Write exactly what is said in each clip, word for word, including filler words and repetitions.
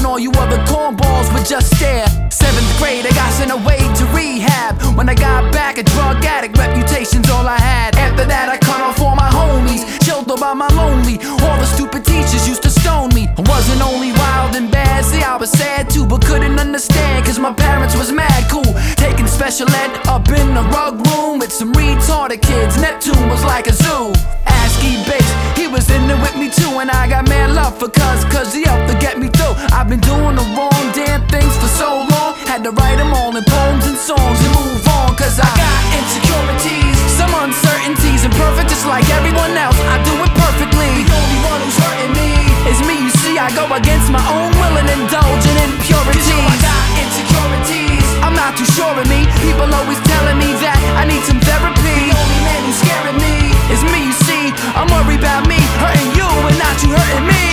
when all you other cornballs would just stare. Seventh grade, I got sent away to rehab. When I got back, a drug addict reputation's all I had. After that, I cut off all my homies, chilled all by my lonely. All the stupid teachers used to stone me. I wasn't only wild and bad, see I was sad too, but couldn't understand, cause my parents was mad cool. Taking special ed up in the rug room with some retarded kids. Neptune was like a zoo. ASCII bass, he was in there with me too, and I got mad love for cuz, cause he helped to get me through. I've been doing the wrong damn things for so long, had to write them all in poems and songs and move on, cause I got insecurities, some uncertainties, and perfect just like everyone else, I do it perfectly. The only one who's hurting me is me, you see, I go against my own will and indulge in impurities. Cause yo, I got insecurities, I'm not too sure of me. People always telling me that I need some therapy. The only man who's scaring me is me, you see. I'm worried about me hurting you and not you hurting me.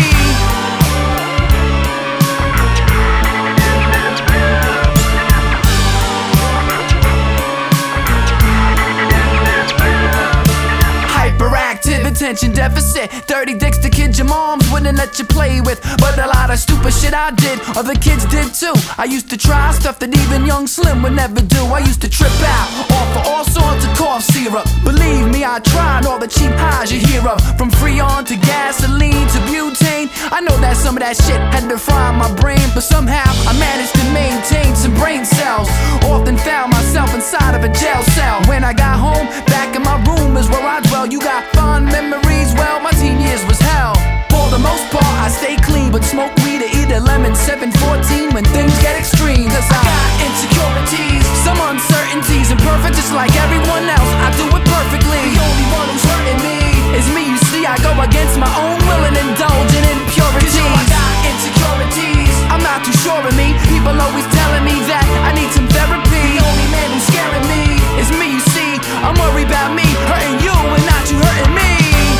Hyperactive, attention deficit, dirty dicks to kids your moms wouldn't let you play with. But a lot of stupid shit I did, other kids did too. I used to try stuff that even young Slim would never do. I used to trip out off of all sorts of cough syrup. Believe me, I tried all the cheap highs you hear of, from Freon to gasoline to butane. I know that some of that shit had to fry my brain, but somehow I managed to maintain some brain cells. Often found myself inside of a jail cell. When I got home, back in my room is where I dwell. You got fond memories, well, my teen years was hell. For the most part, I stay clean, but smoke weed or eat a lemon seven fourteen when things get extreme. Cause I got insecurities, some uncertainties, and perfect just like everyone else, I do it perfectly. The only one who's hurting me is me, you see, I go against my own will and indulge in impurities. Cause yo, I got insecurities, I'm not too sure of me. People always telling me that I need some therapy. The only man who's scaring me is me, you see. I'm worried about me hurting you and not you hurting me.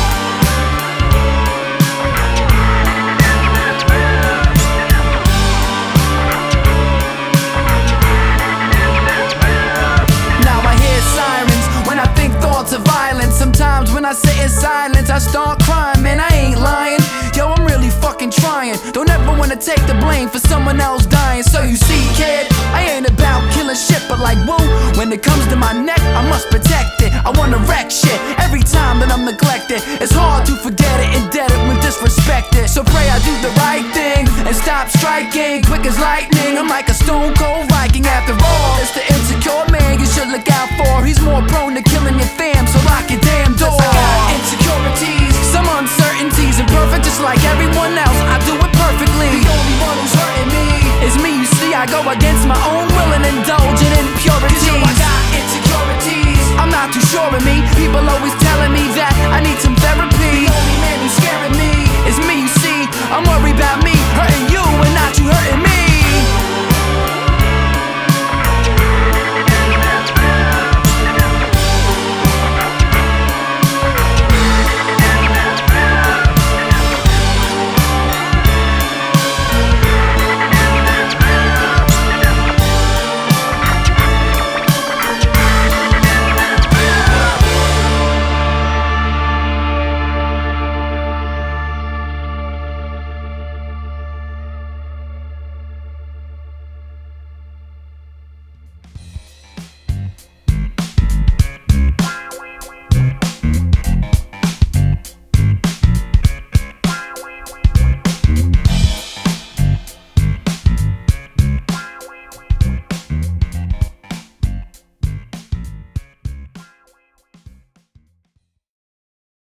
Of violence. Sometimes when I sit in silence, I start crying, man, I ain't lying. Yo, I'm really fucking trying. Don't ever wanna take the blame for someone else dying. So you see, kid, I ain't about killing shit, but like, woo, when it comes to my neck, I must protect it. I wanna wreck shit every time that I'm neglected. It's hard to forget it, indebted when disrespected. So pray I do the right thing and stop striking quick as lightning. I'm like a stone cold Viking after all. It's the insecure man you should look out for. He's more prone to killing your fam, so lock your damn door. I got insecurities, some uncertainties, and perfect just like everyone else, I do it perfectly. The only one who's hurting me is me, you see, I go against my own will and indulge in impurities. Cause yo, I got insecurities, I'm not too sure of me. People always telling me that I need some therapy. The only man who's scaring me is me, you see. I'm worried about me